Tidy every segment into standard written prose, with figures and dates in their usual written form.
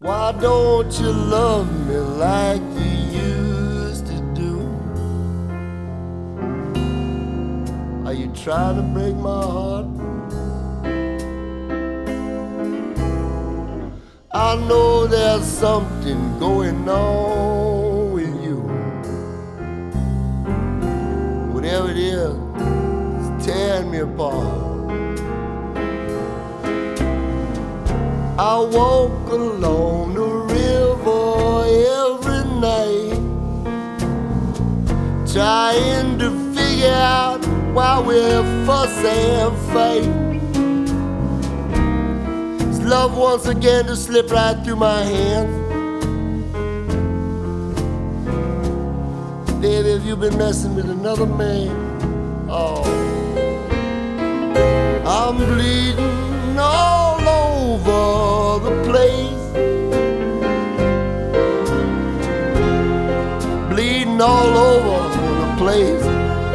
Why don't you love me like you used to do? Are you trying to break my heart? I know there's something going on with you. Whatever it is, it's tearing me apart. I walk along the river every night, trying to figure out why we're fussing and fighting. Is love once again to slip right through my hands? Baby, have you been messing with another man? Oh, I'm bleeding all over the place, bleeding all over the place.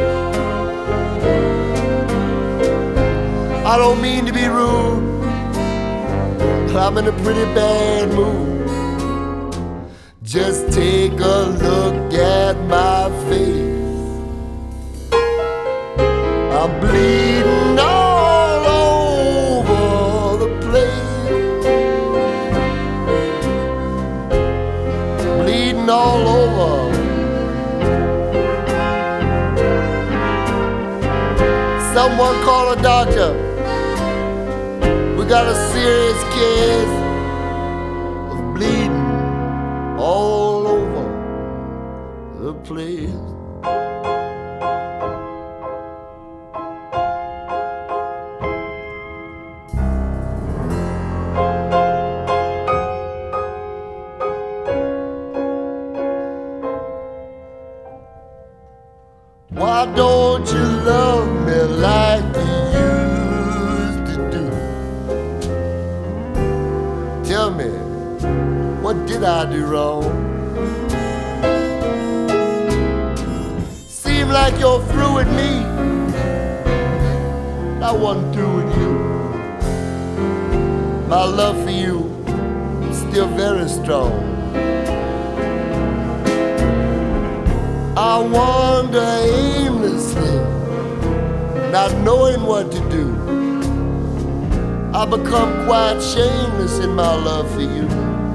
I don't mean to be rude, but I'm in a pretty bad mood. Just take a look at my face. I'm bleeding all over the place, bleeding all over. Someone call a doctor. We got a serious case of bleeding all over the place. Why don't you love me like you used to do? Tell me, what did I do wrong? Seem like you're through with me, I wasn't through with you. My love for you is still very strong. I wander aimlessly, not knowing what to do. I become quite shameless in my love for you.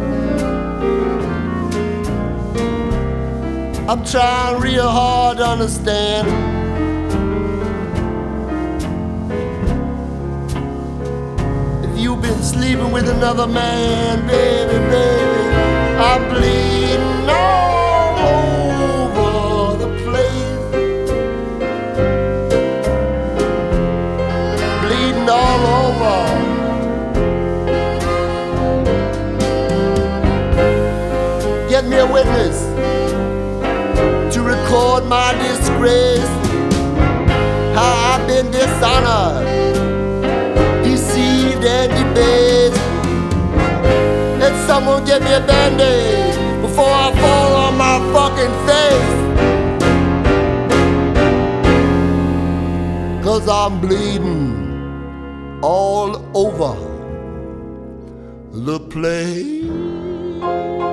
I'm trying real hard to understand. If you've been sleeping with another man, baby, baby, I'm bleeding all over the place, bleeding all over. Get me a witness to record my disgrace, how I've been dishonored, deceived and debased. Let someone get me a band-aid before I fall on my fucking face, 'cause I'm bleeding all over the place.